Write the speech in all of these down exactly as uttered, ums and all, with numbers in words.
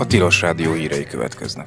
Tilos Rádió hírei következnek.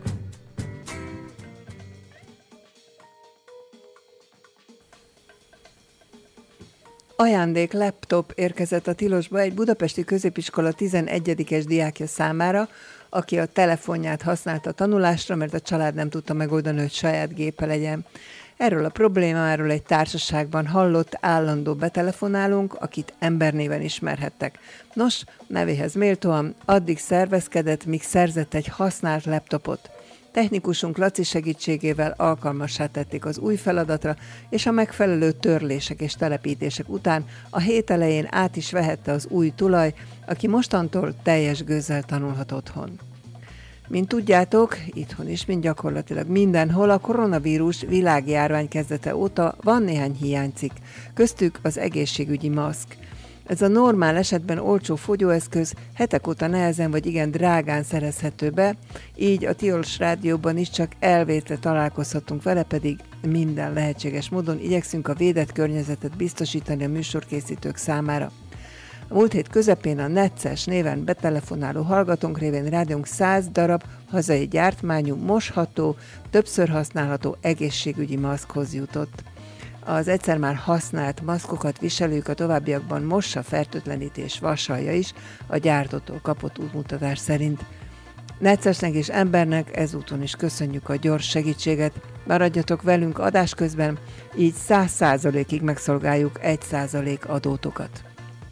Ajándék laptop érkezett a Tilosba egy budapesti középiskola tizenegyedikes diákja számára, aki a telefonját használta a tanulásra, mert a család nem tudta megoldani, hogy saját gépe legyen. Erről a problémáról egy társaságban hallott állandó betelefonálunk, akit embernéven ismerhettek. Nos, nevéhez méltóan addig szervezkedett, míg szerzett egy használt laptopot. Technikusunk Laci segítségével alkalmassá tették az új feladatra, és a megfelelő törlések és telepítések után a hét elején át is vehette az új tulaj, aki mostantól teljes gőzzel tanulhat otthon. Mint tudjátok, itthon is, mint gyakorlatilag mindenhol, a koronavírus világjárvány kezdete óta van néhány hiánycikk, köztük az egészségügyi maszk. Ez a normál esetben olcsó fogyóeszköz hetek óta nehezen vagy igen drágán szerezhető be, így a Tilos Rádióban is csak elvétre találkozhatunk vele, pedig minden lehetséges módon igyekszünk a védett környezetet biztosítani a műsorkészítők számára. A múlt hét közepén a Necces néven betelefonáló hallgatónk révén rádiónk száz darab hazai gyártmányú, mosható, többször használható egészségügyi maszkhoz jutott. Az egyszer már használt maszkokat viselők a továbbiakban mossa, fertőtlenítés vasalja is a gyártótól kapott útmutatás szerint. Neccesnek és embernek ezúton is köszönjük a gyors segítséget. Maradjatok velünk adás közben, így száz százalékig megszolgáljuk egy százalék adótokat.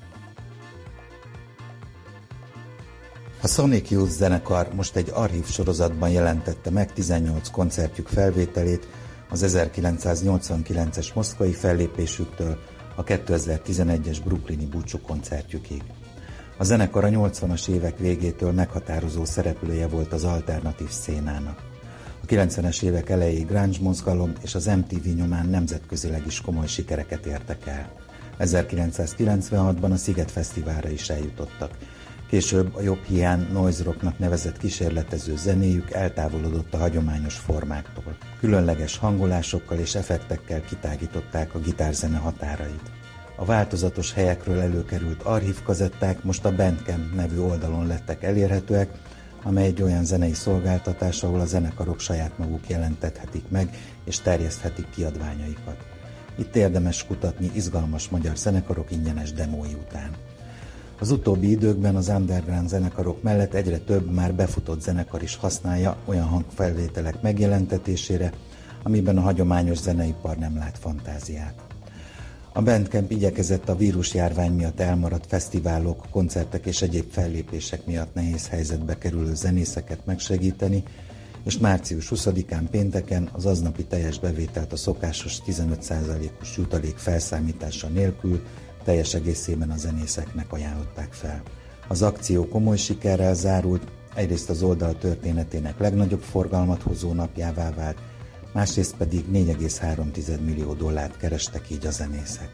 A Sonic Youth zenekar most egy archív sorozatban jelentette meg tizennyolc koncertjük felvételét az ezerkilencszáznyolcvankilences moszkvai fellépésüktől a kétezer-tizenegyes brooklyni búcsú koncertjükig. A zenekar a nyolcvanas évek végétől meghatározó szereplője volt az alternatív szénának. A kilencvenes évek elejéig grunge mozgalom és az em té vé nyomán nemzetközileg is komoly sikereket értek el. ezerkilencszázkilencvenhatban a Sziget Fesztiválra is eljutottak. Később a jobb hiány noise rocknak nevezett kísérletező zenéjük eltávolodott a hagyományos formáktól. Különleges hangolásokkal és effektekkel kitágították a gitárzene határait. A változatos helyekről előkerült archív kazetták most a Bandcamp nevű oldalon lettek elérhetőek, amely egy olyan zenei szolgáltatás, ahol a zenekarok saját maguk jelentethetik meg és terjeszthetik kiadványaikat. Itt érdemes kutatni izgalmas magyar zenekarok ingyenes demói után. Az utóbbi időkben az underground zenekarok mellett egyre több már befutott zenekar is használja olyan hangfelvételek megjelentetésére, amiben a hagyományos zeneipar nem lát fantáziát. A Bandcamp igyekezett a vírusjárvány miatt elmaradt fesztiválok, koncertek és egyéb fellépések miatt nehéz helyzetbe kerülő zenészeket megsegíteni, és március huszadikán pénteken az aznapi teljes bevételt a szokásos tizenöt százalékos jutalék felszámítása nélkül teljes egészében a zenészeknek ajánlották fel. Az akció komoly sikerrel zárult, egyrészt az oldal történetének legnagyobb forgalmat hozó napjává vált, másrészt pedig négy egész három millió dollárt kerestek így a zenészek.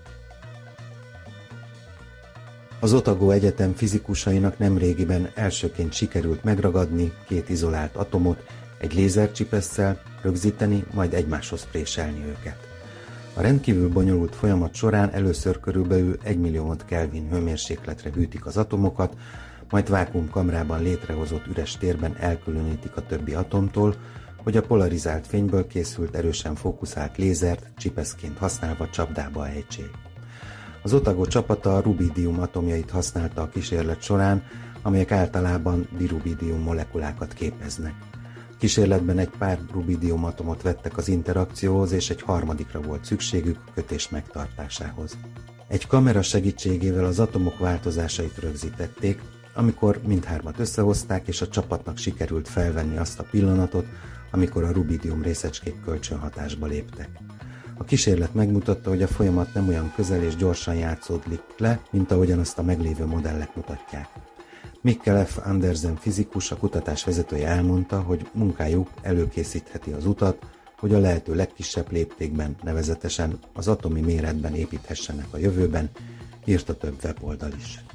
Az Otago Egyetem fizikusainak nemrégiben elsőként sikerült megragadni két izolált atomot egy lézercsipesszel, rögzíteni, majd egymáshoz préselni őket. A rendkívül bonyolult folyamat során először körülbelül egy millió Kelvin hőmérsékletre hűtik az atomokat, majd vákuumkamrában létrehozott üres térben elkülönítik a többi atomtól, hogy a polarizált fényből készült erősen fókuszált lézert csipeszként használva csapdába ejtsék. Az Otago csapata a rubidium atomjait használta a kísérlet során, amelyek általában dirubidium molekulákat képeznek. A kísérletben egy pár rubidium atomot vettek az interakcióhoz, és egy harmadikra volt szükségük a kötés megtartásához. Egy kamera segítségével az atomok változásait rögzítették, amikor mindhármat összehozták, és a csapatnak sikerült felvenni azt a pillanatot, amikor a rubidium részecskék kölcsönhatásba léptek. A kísérlet megmutatta, hogy a folyamat nem olyan közel és gyorsan játszódik le, mint ahogyan azt a meglévő modellek mutatják. Mikkel F. Andersen fizikus, a kutatás vezetője elmondta, hogy munkájuk előkészítheti az utat, hogy a lehető legkisebb léptékben, nevezetesen az atomi méretben építhessenek a jövőben, írta több weboldal is.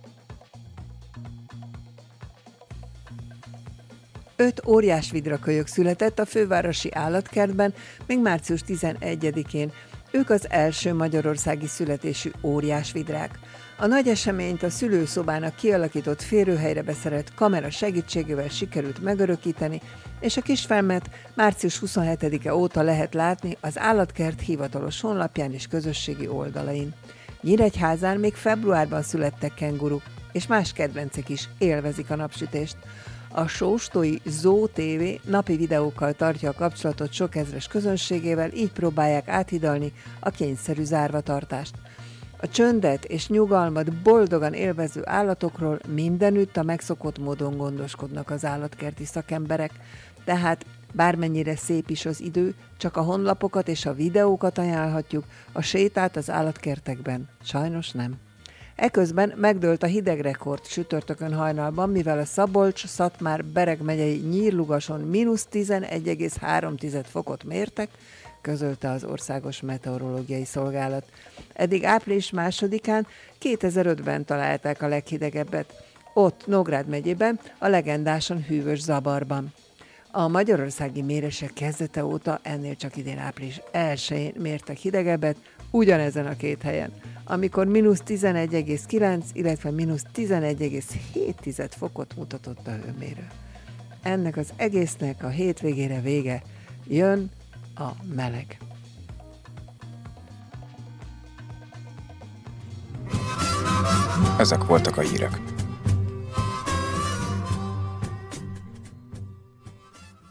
Öt óriás vidrakölyök született a fővárosi állatkertben még március tizenegyedikén. Ők az első magyarországi születésű óriásvidrák. A nagy eseményt a szülőszobának kialakított férőhelyre beszerelt kamera segítségével sikerült megörökíteni, és a kisfilmet március huszonhetedike óta lehet látni az Állatkert hivatalos honlapján és közösségi oldalain. Nyíregyházán még februárban születtek kenguruk, és más kedvencek is élvezik a napsütést. A sóstói Zoo té vé napi videókkal tartja a kapcsolatot sok ezres közönségével, így próbálják áthidalni a kényszerű zárvatartást. A csöndet és nyugalmat boldogan élvező állatokról mindenütt a megszokott módon gondoskodnak az állatkerti szakemberek, tehát bármennyire szép is az idő, csak a honlapokat és a videókat ajánlhatjuk, a sétát az állatkertekben sajnos nem. Eközben megdőlt a hidegrekord csütörtökön hajnalban, mivel a Szabolcs-Szatmár-Bereg megyei Nyírlugason mínusz tizenegy egész három fokot mértek, közölte az Országos Meteorológiai Szolgálat. Eddig április másodikán kétezer-ötben találták a leghidegebbet, ott Nógrád megyében, a legendásan hűvös Zabarban. A magyarországi mérések kezdete óta ennél csak idén április elsején mértek hidegebbet, ugyanezen a két helyen, amikor mínusz tizenegy egész kilenc, illetve mínusz tizenegy egész hét fokot mutatott a hőmérő. Ennek az egésznek a hétvégére vége, jön a meleg. Ezek voltak a hírek.